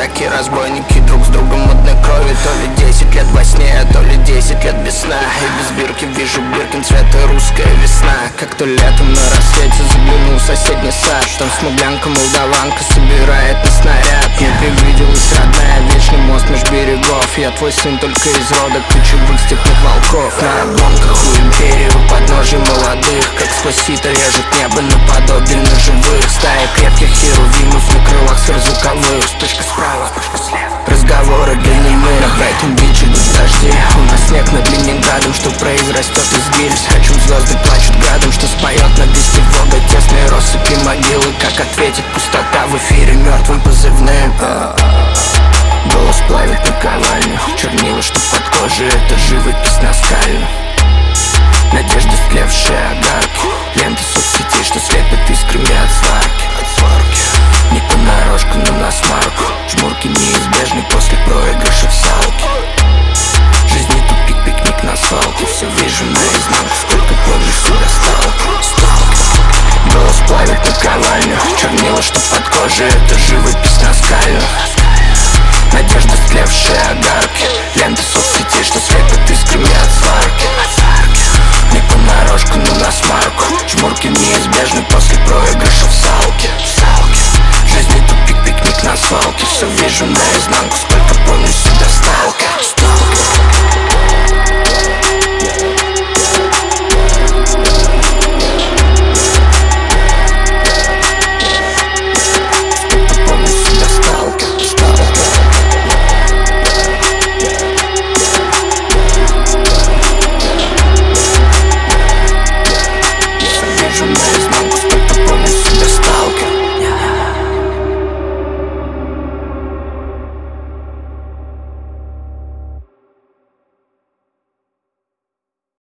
драки, разбойники друг с другом одной крови. То ли 10 лет во сне, а то ли 10 лет без сна. И без бирки вижу Биркин цвета русская весна. Как-то летом на рассвете заглянул в соседний сад. Там смуглянка, молдаванка собирает на снаряд. Мне привиделась родная, вечный мост меж берегов. Я твой сын только из рода ключевых степных волков. На обломках у империи, у подножья молодых, как сквозь сито режет небо наподобие ножевых. Стая крепких херувимов на крылах сверхзвуковых. Вспышка справа, вспышка слева. Разговоры для немых. На Брайтон-Бич идут дожди. У нас снег над Ленинградом, что произрастет из гильз. Хочу звезды плачут градом, что споет на диске Бога. Тесные россыпи могилы, как ответит пустота в эфире мертвым позывным. Голос плавит наковальню, чернила, что под кожей, это живопись наскальна. Надежда, стлевшие огарки, ленты соцсетей, что слепят искрами от сварки. Не понарошку, но на смарку. Жмурки неизбежны после проигрыша в салке. Жизни тупик, пикник на свалке. Все вижу наизнанку, сколько помню себя сталкер. Голос плавит наковальню, чернила, что под кожей, это живопись наскальна. Надежда, стлевшие огарки, ленты соцсетей, что слепят искрами от сварки. Не понарошку, но на смарку. Жмурки неизбежны после проигрыша в салке. Жизни тупик, пикник на свалке. Все вижу наизнанку, сколько помню себя сталкер.